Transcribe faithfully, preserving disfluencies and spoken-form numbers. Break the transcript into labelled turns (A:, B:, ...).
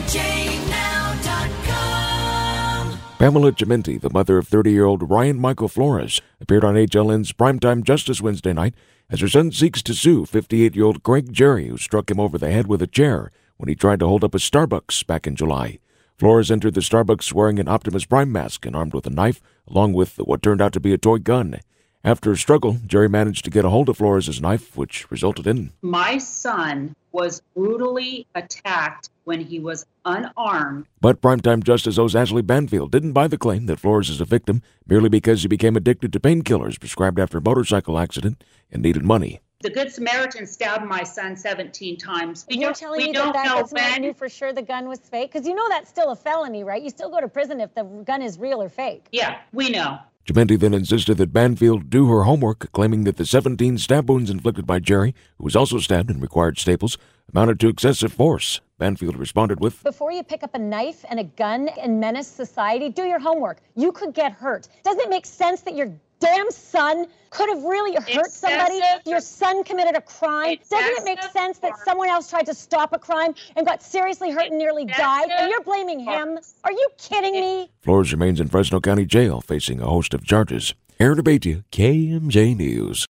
A: J now dot com.
B: Pamela Giamenti, the mother of thirty-year-old Ryan Michael Flores, appeared on H L N's Primetime Justice Wednesday night as her son seeks to sue fifty-eight-year-old Craig Jerry, who struck him over the head with a chair when he tried to hold up a Starbucks back in July. Flores entered the Starbucks wearing an Optimus Prime mask and armed with a knife, along with what turned out to be a toy gun. After a struggle, Jerry managed to get a hold of Flores' knife, which resulted in...
C: My son was brutally attacked when he was unarmed.
B: But Primetime Justice host Ashley Banfield didn't buy the claim that Flores is a victim merely because he became addicted to painkillers prescribed after a motorcycle accident and needed money.
C: The Good Samaritan stabbed my son seventeen times. We
D: You're telling me that that Good Samaritan knew for sure the gun was fake? Because you know that's still a felony, right? You still go to prison if the gun is real or fake.
C: Yeah, we know.
B: Giamenti then insisted that Banfield do her homework, claiming that the seventeen stab wounds inflicted by Jerry, who was also stabbed and required staples, amounted to excessive force. Banfield responded with,
D: Before you pick up a knife and a gun and menace society, do your homework. You could get hurt. Doesn't it make sense that your damn son could have really hurt
C: Excessive.
D: somebody? Your son committed a crime.
C: Excessive.
D: Doesn't it make sense that someone else tried to stop a crime and got seriously hurt and nearly died? And you're blaming him? Are you kidding me?
B: Flores remains in Fresno County Jail, facing a host of charges. Aaron Abatia, K M J News.